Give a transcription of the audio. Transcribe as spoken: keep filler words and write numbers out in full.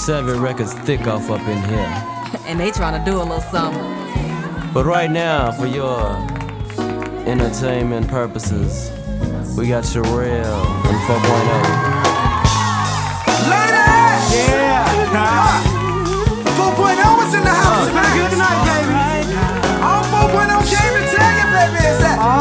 Seven records thick off up in here. And they trying to do a little something. But right now, for your entertainment purposes, we got Sherelle and four point oh. Ladies! Yeah! four point oh was in the house, It's man. been a good night, baby. All four point oh came to tell you, baby, is that